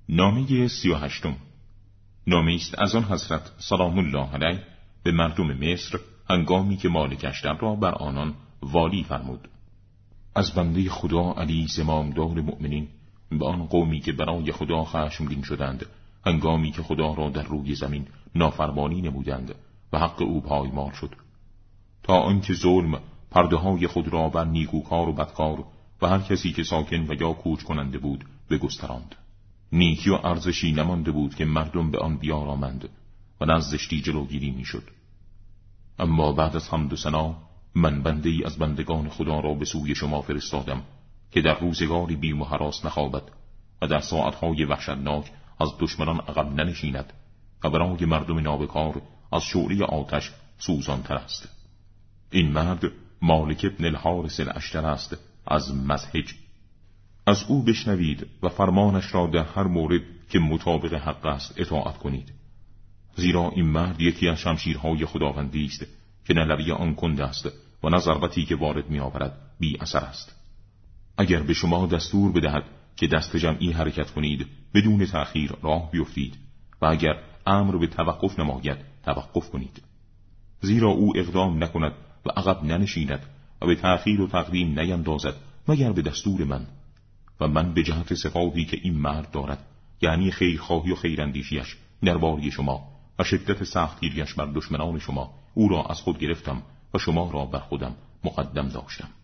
نامه 38 نامه است از آن حضرت سلام الله علیه به مردم مصر هنگامی که مال گشتن را بر آنان والی فرمود. از بنده خدا علی زمامدار مؤمنین به آن قومی که برای خدا خشمگین شدند هنگامی که خدا را در روی زمین نافرمانی نمودند و حق او پایمال شد، تا آنکه ظلم پرده‌های خود را بر نیکوکار و بدکار و هر کسی که ساکن و یا کوچ کننده بود بگستراند. نیکی و ارزشی نمانده بود که مردم به آن بیارامند و نه از زشتی جلوگیری میشد. اما بعد از حمد و ثنا من بنده ای از بندگان خدا را به سوی شما فرستادم که در روزگاری بیم و هراس نخوابد و در ساعتهای وحشتناک از دشمنان عقب ننشیند و برای مردم نابکار از شعله آتش سوزان تر است. این مرد مالک ابن الحارث الاشتر است از مزهج. از او بشنوید و فرمانش را در هر مورد که مطابق حق است اطاعت کنید، زیرا این مرد یکی از شمشیرهای خداوندی است که نه لبی آن کند است و نه ضربتی که وارد می آورد بی اثر است. اگر به شما دستور بدهد که دست جمعی حرکت کنید بدون تأخیر راه بیفتید و اگر امر به توقف نماید توقف کنید، زیرا او اقدام نکند و عقب ننشیند و به تأخیر و تقدیم نیندازد مگر به دستور من. و من به جهت صفاتی که این مرد دارد، یعنی خیرخواهی و خیراندیشیش درباره شما و شدت سختگیریش بر دشمنان شما، او را از خود گرفتم و شما را بر خودم مقدم داشتم.